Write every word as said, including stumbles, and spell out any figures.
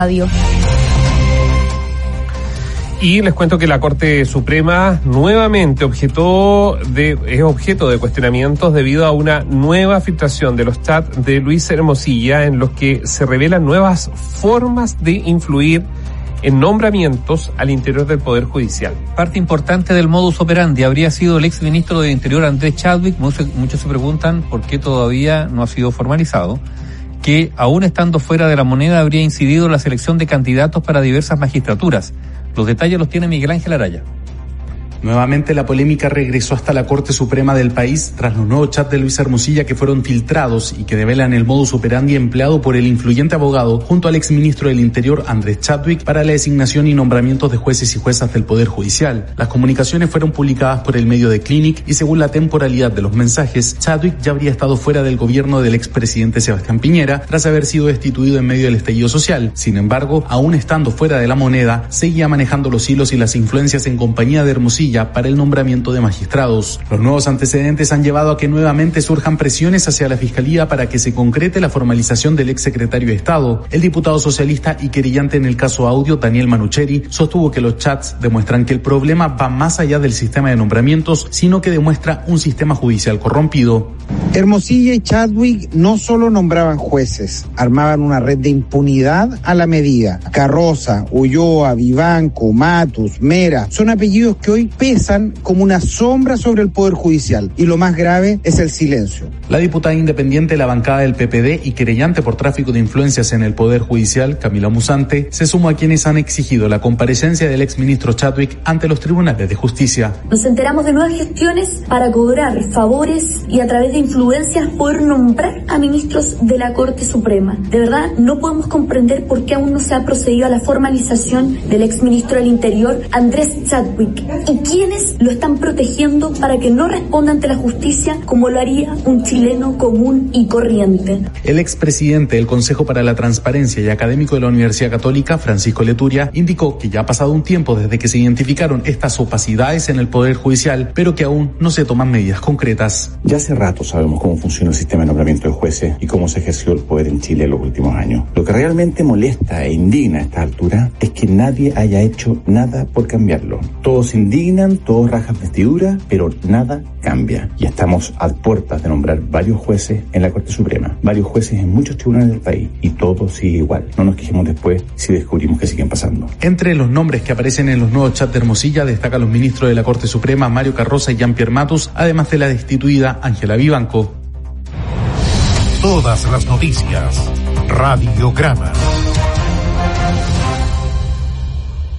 Radio. Y les cuento que la Corte Suprema nuevamente objetó de, es objeto de cuestionamientos debido a una nueva filtración de los chats de Luis Hermosilla en los que se revelan nuevas formas de influir en nombramientos al interior del Poder Judicial. Parte importante del modus operandi habría sido el exministro de Interior Andrés Chadwick. Muchos, muchos se preguntan por qué todavía no ha sido formalizado, que aún estando fuera de la moneda habría incidido en la selección de candidatos para diversas magistraturas. Los detalles los tiene Miguel Ángel Araya. Nuevamente la polémica regresó hasta la Corte Suprema del país tras los nuevos chats de Luis Hermosilla que fueron filtrados y que develan el modus operandi empleado por el influyente abogado junto al exministro del Interior Andrés Chadwick para la designación y nombramientos de jueces y juezas del Poder Judicial. Las comunicaciones fueron publicadas por el medio de Clinic y según la temporalidad de los mensajes, Chadwick ya habría estado fuera del gobierno del expresidente Sebastián Piñera tras haber sido destituido en medio del estallido social. Sin embargo, aún estando fuera de la moneda, seguía manejando los hilos y las influencias en compañía de Hermosilla para el nombramiento de magistrados. Los nuevos antecedentes han llevado a que nuevamente surjan presiones hacia la Fiscalía para que se concrete la formalización del exsecretario de Estado. El diputado socialista y querellante en el caso Audio, Daniel Manucheri, sostuvo que los chats demuestran que el problema va más allá del sistema de nombramientos, sino que demuestra un sistema judicial corrompido. Hermosilla y Chadwick no solo nombraban jueces, armaban una red de impunidad a la medida. Carroza, Ulloa, Vivanco, Matus, Mera, son apellidos que hoy pesan como una sombra sobre el Poder Judicial, y lo más grave es el silencio. La diputada independiente de la bancada del P P D y querellante por tráfico de influencias en el Poder Judicial, Camila Musante, se sumó a quienes han exigido la comparecencia del exministro Chadwick ante los tribunales de justicia. Nos enteramos de nuevas gestiones para cobrar favores y a través de influencias poder nombrar a ministros de la Corte Suprema. De verdad, no podemos comprender por qué aún no se ha procedido a la formalización del exministro del Interior, Andrés Chadwick, y quiénes lo están protegiendo para que no responda ante la justicia como lo haría un chileno común y corriente. El expresidente del Consejo para la Transparencia y académico de la Universidad Católica, Francisco Leturia, indicó que ya ha pasado un tiempo desde que se identificaron estas opacidades en el Poder Judicial, pero que aún no se toman medidas concretas. Ya hace rato sabemos cómo funciona el sistema de nombramiento de jueces y cómo se ejerció el poder en Chile en los últimos años. Lo que realmente molesta e indigna a esta altura es que nadie haya hecho nada por cambiarlo. Todos se indignan, todos rajan vestidura, pero nada cambia. Y estamos a puertas de nombrar varios jueces en la Corte Suprema, varios jueces en muchos tribunales del país, y todo sigue igual. No nos quejemos después si descubrimos que siguen pasando. Entre los nombres que aparecen en los nuevos chats de Hermosilla destacan los ministros de la Corte Suprema, Mario Carroza y Jean-Pierre Matus, además de la destituida Ángela Vivanco. Todas las noticias. Radiograma.